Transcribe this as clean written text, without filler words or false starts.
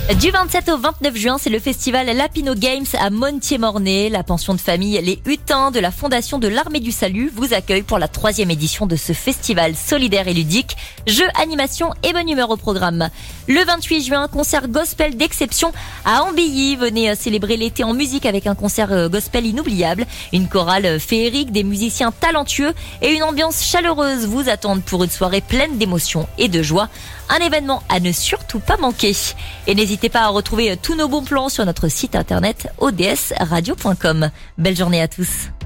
Du 27 au 29 juin, c'est le festival Lapino Games à Montier-Mornay. La pension de famille Les Hutins de la Fondation de l'Armée du Salut vous accueille pour la 3e édition de ce festival solidaire et ludique. Jeux, animation et bonne humeur au programme. Le 28 juin, concert gospel d'exception à Ambilly. Venez célébrer l'été en musique avec un concert gospel inoubliable. Une chorale féerique, des musiciens talentueux et une ambiance chaleureuse vous attendent pour une soirée pleine d'émotions et de joie. Un événement à ne surtout pas manquer. Et n'hésitez pas à retrouver tous nos bons plans sur notre site internet odsradio.com. Belle journée à tous.